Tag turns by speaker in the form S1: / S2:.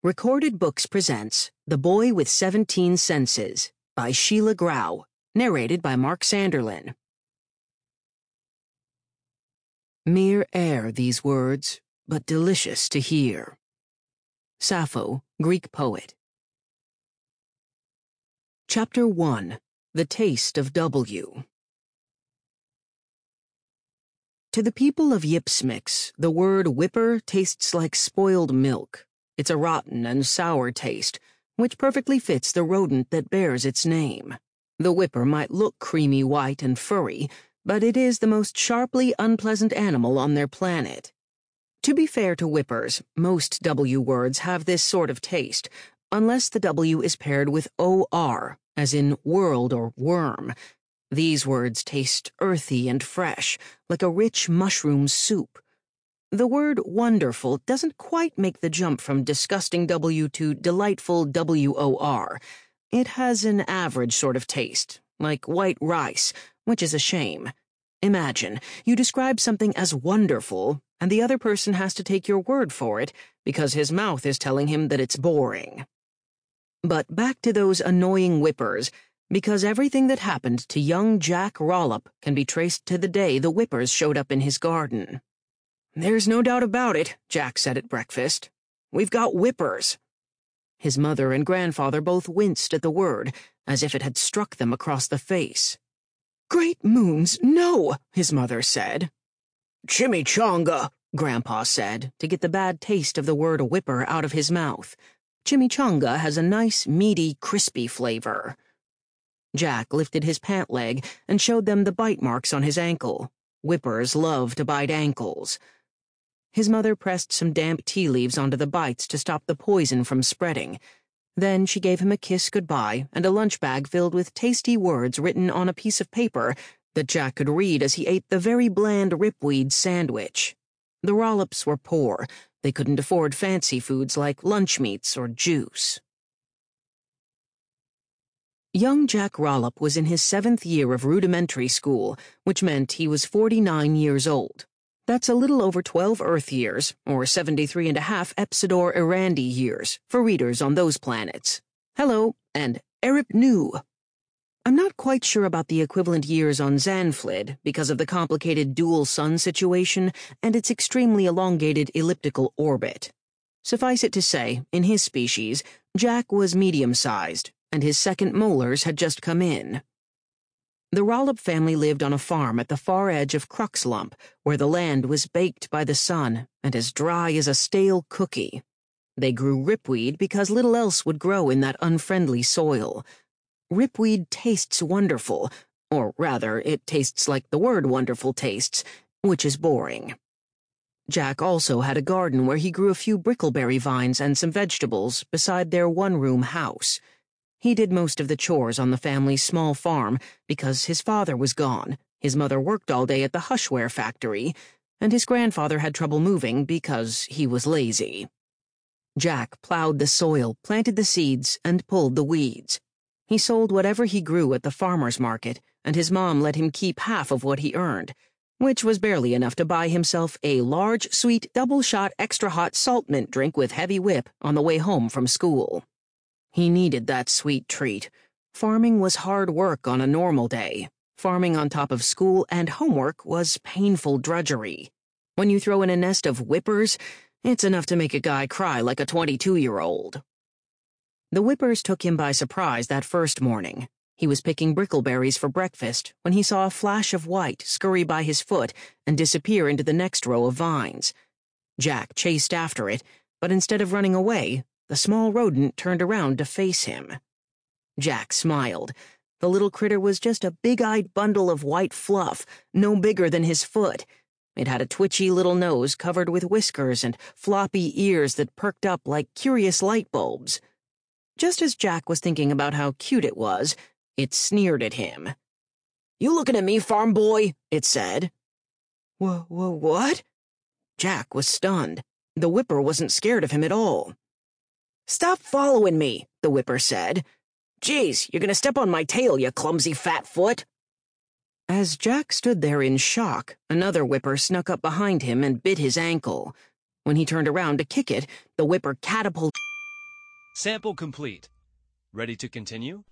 S1: Recorded Books presents The Boy with 17 Senses by Sheila Grau, narrated by Mark Sanderlin. Mere air, these words, but delicious to hear. Sappho, Greek poet. Chapter 1. The Taste of W. To the people of Yipsmix, the word whipper tastes like spoiled milk. It's a rotten and sour taste, which perfectly fits the rodent that bears its name. The whipper might look creamy white and furry, but it is the most sharply unpleasant animal on their planet. To be fair to whippers, most W words have this sort of taste, unless the W is paired with OR, as in world or worm. These words taste earthy and fresh, like a rich mushroom soup. The word wonderful doesn't quite make the jump from disgusting W to delightful WOR. It has an average sort of taste, like white rice, which is a shame. Imagine, you describe something as wonderful, and the other person has to take your word for it because his mouth is telling him that it's boring. But back to those annoying whippers, because everything that happened to young Jack Rollup can be traced to the day the whippers showed up in his garden. "There's no doubt about it," Jack said at breakfast. "We've got whippers." His mother and grandfather both winced at the word, as if it had struck them across the face. "Great moons, no," his mother said. "Chimichanga," Grandpa said, to get the bad taste of the word whipper out of his mouth. Chimichanga has a nice, meaty, crispy flavor. Jack lifted his pant leg and showed them the bite marks on his ankle. Whippers love to bite ankles. His mother pressed some damp tea leaves onto the bites to stop the poison from spreading. Then she gave him a kiss goodbye and a lunch bag filled with tasty words written on a piece of paper that Jack could read as he ate the very bland ripweed sandwich. The Rollups were poor. They couldn't afford fancy foods like lunch meats or juice. Young Jack Rollup was in his 7th year of rudimentary school, which meant he was 49 years old. That's a little over 12 Earth years, or 73.5 Epsidor Erandi years, for readers on those planets. Hello, and Erip Nu. I'm not quite sure about the equivalent years on Zanflid because of the complicated dual sun situation and its extremely elongated elliptical orbit. Suffice it to say, in his species, Jack was medium-sized, and his second molars had just come in. The Rollup family lived on a farm at the far edge of Cruxlump, where the land was baked by the sun and as dry as a stale cookie. They grew ripweed because little else would grow in that unfriendly soil. Ripweed tastes wonderful, or rather, it tastes like the word wonderful tastes, which is boring. Jack also had a garden where he grew a few brickleberry vines and some vegetables beside their one-room house. He did most of the chores on the family's small farm because his father was gone, his mother worked all day at the Hushware factory, and his grandfather had trouble moving because he was lazy. Jack plowed the soil, planted the seeds, and pulled the weeds. He sold whatever he grew at the farmer's market, and his mom let him keep half of what he earned, which was barely enough to buy himself a large, sweet, double-shot extra-hot salt mint drink with heavy whip on the way home from school. He needed that sweet treat. Farming was hard work on a normal day. Farming on top of school and homework was painful drudgery. When you throw in a nest of whippers, it's enough to make a guy cry like a 22-year-old. The whippers took him by surprise that first morning. He was picking brickleberries for breakfast when he saw a flash of white scurry by his foot and disappear into the next row of vines. Jack chased after it, but instead of running away, the small rodent turned around to face him. Jack smiled. The little critter was just a big-eyed bundle of white fluff, no bigger than his foot. It had a twitchy little nose covered with whiskers and floppy ears that perked up like curious light bulbs. Just as Jack was thinking about how cute it was, it sneered at him. "You looking at me, farm boy?" it said. What? Jack was stunned. The whipper wasn't scared of him at all. "Stop following me," the whipper said. "Geez, you're gonna step on my tail, you clumsy fat foot." As Jack stood there in shock, another whipper snuck up behind him and bit his ankle. When he turned around to kick it, the whipper catapulted
S2: Sample complete. Ready to continue?